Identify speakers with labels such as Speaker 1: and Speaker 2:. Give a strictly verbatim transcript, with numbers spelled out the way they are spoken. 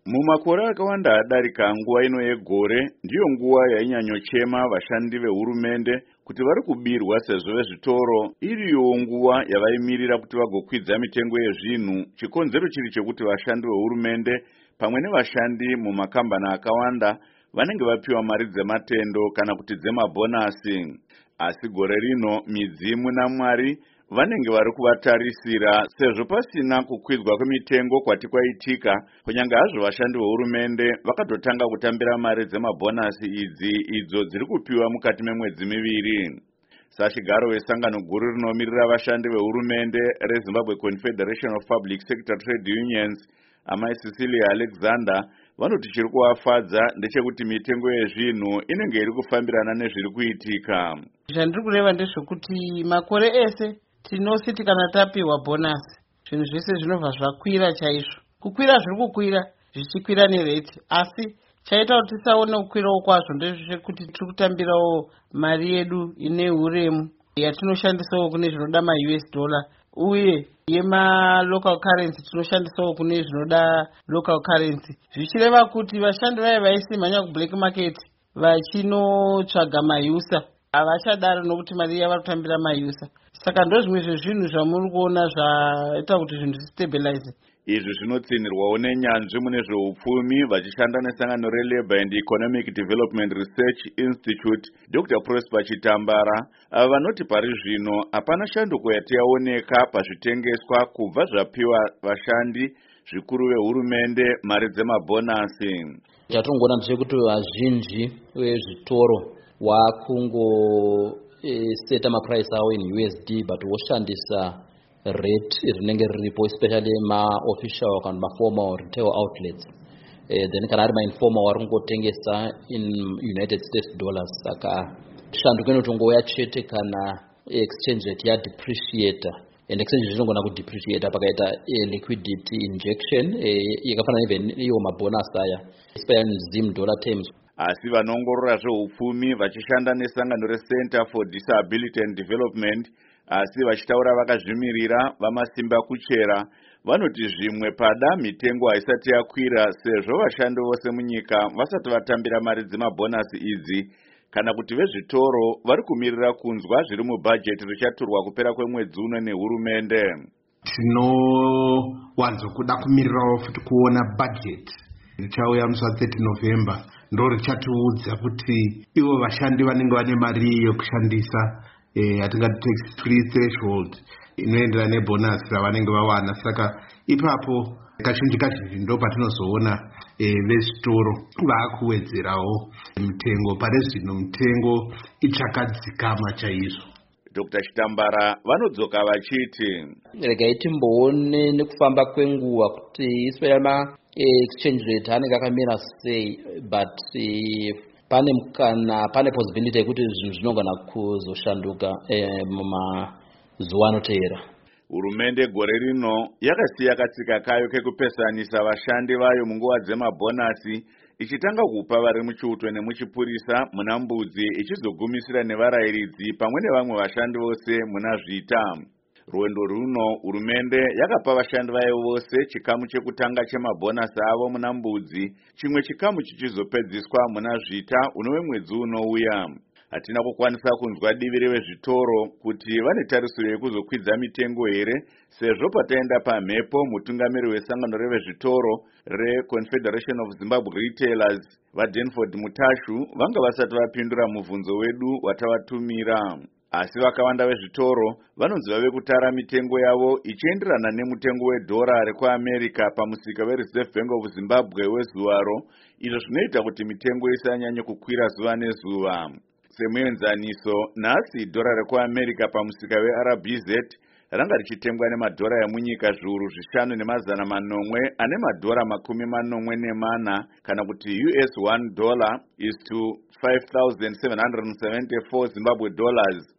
Speaker 1: Mumakore akawanda adarika nguva ino yegore ndiyo nguva yainyanyochema vashandi vehurumende kuti vari kubirwa sezvo vezvitoro iriyo nguva yavaimirira kuti vagokwidza mitengo yezvinhu, chikonzero chiri chekuti vashandi vehurumende pamwe nevashandi mumakambani akawanda vanenge vapiwa mari dzematendo kana kuti dzemabhonasi. Asi gore rino midzimu naMwari vanenge vari kuvatarisira sezvo pasina kukwidzwa kwemitengo kwati kwaitika, kunyange hazvo vashandi vehurumende vakatotanga kutambira mari dzemabhonasi idzi idzo dziri kupiwa mukati memwedzi miviri. Sachigaro wesangano guru rinomirira vashandi vehurumende reZimbabwe Confederation of Public Sector Trade Unions, amai Cecilia Alexander, vanoti chiri kuvafadza ndechekuti mitengo yezvinhu inenge iri kufambirana nezviri kuitika.
Speaker 2: Zvandiri kureva ndezvekuti makore ese tinositi kana tapiwa bhonasi zvinhu zvese zvinobva zvakwira chaizvo. Kukwira zviri kukwira zvichikwira nereti, asi chaita kuti tisaone kukwirawo kwazvo ndezvekuti tiri kutambirawo mari yedu ine uremu yatinoshandisawo kune zvinoda ma-U S dollar, uye yema-local currency tinoshandisawo kune zvinoda local currency, zvichireva kuti vashandi vaye vaisimhanya kublack market vachinotsvaga mayusa havachadaro nokuti mari yavari kutambira mayusa. Saka ndozvimwe zvezvinhu zvamuri kuona zvaita kuti zvinhu zvisitabilize.
Speaker 1: Izvi zvinotsinirwawo nenyanzvi mune zveupfumi vachishanda nesangano reLabour and Economic Development Research Institute, Doctor Prosper Chitambara, ava vanoti pari zvino hapana shanduko yati yaoneka pazvitengeswa kubva zvapiwa vashandi zvikuru vehurumende mari dzemabhonasi.
Speaker 3: Chatongoona ndechekuti vazhinji vezvitoro vakungo seta maprice awo in U S D but voshandisa rate rinenge riripo, especially ma-official kana ma-formal retail outlets. Uh, then kana ari ma-informal vari kungotengesa in United States dollars. Saka shanduko inotongouya chete kana exchange rate yadepreciator, and exchange rate inogona kudepreciator pakaita uh, liquidity injection yakafanana uh, even iyo mabonus aya, especially in Zim dollar terms.
Speaker 1: Asi vanongorora zveupfumi vachishanda nesangano reCenter for Disability and Development, asi vachitaura vakazvimirira vamasimba kuchera, vanoti zvimwe pada mitengo haisati yakwira sezvo vashandi vose munyika vasati vatambira mari dzemabhonasi idzi, kana kuti vezvitoro vari kumirira kunzwa zviri mubhajeti richaturwa kupera kwemwedzi uno nehurumende.
Speaker 4: Tinowanzokuda kumirirawo futi kuona bhajeti richauya musi wa thirty November, ndo richatiudza kuti ivo vashandi vanenge vane mari yokushandisa hatingati tax free threshold inoenderana nebhonasi ravanenge vawana. Saka ipapo kazhinji kazhinji ndo patinozoona vezvitoro vaakuwedzerawo mitengo. Pari zvino mitengo ichakadzikama chaizvo.
Speaker 1: Doctor Chitambara vanodzoka vachiti
Speaker 3: regai timboone nekufamba kwenguva kuti especially ma exchange rate anenge akamira sei, but uh, pane mukana pane possibility yekuti zvinhu zvinogona kuzoshanduka eh, mumazuva anoteera.
Speaker 1: Hurumende gore rino yakasiya katsika kayo kekupesanisa vashandi vayo munguva dzemabhonasi, ichitanga kupa vari muchiuto nemuchipurisa muna mbudzi, ichizogumisira nevarayiridzi pamwe nevamwe vashandi vose muna zvita. Rwendo runo hurumende yakapa vashandi vayo vose chikamu chekutanga chemabhonasi avo muna mbudzi, chimwe chikamu chichizopedziswa muna zvita unove mwedzi unouya. Hatina kukwanisa kunzwa divi revezvitoro kuti vane tarisiro yekuzokwidza mitengo here, sezvo pataenda pamhepo mutungamiri wesangano revezvitoro reConfederation of Zimbabwe Retailers vaDenford Mutashu vanga vasati vapindura mubvunzo wedu watavatumira. Asi vakawanda vezvitoro vanonzi vave kutara mitengo yavo ichienderana nemutengo wedhora rekuAmerica pamusika weReserve Bank of Zimbabwe wezuvaro, izvo zvinoita kuti mitengo isanyanye kukwira zuva nezuva. Semuenzaniso, nhasi dhora rekuAmerica pamusika weR B Z ranga richitengwa nemadhora emunyika zviuru zvishanu nemazana manomwe ane madhora makumi manomwe nemana, kana kuti U S one dollar is to five thousand seven hundred seventy-four Zimbabwe dollars.